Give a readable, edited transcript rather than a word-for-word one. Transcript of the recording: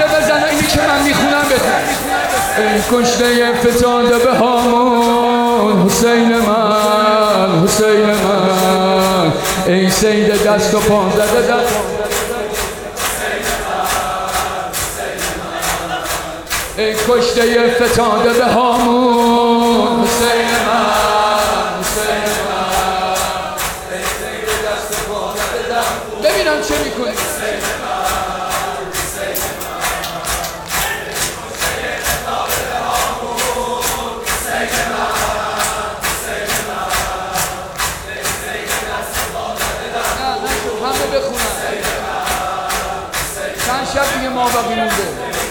دیگه بزن، اینی که من میخونم بخون. ای کشته فتاده به هامون، حسین من، حسین من، ای سید دست و پا زده در ای کشته فتاده به هامون، حسین من، حسین من، ای سید دست و پا زده در ببینم چه میکنی. همه بخونن. چند شب دیگه ما باقی مونده.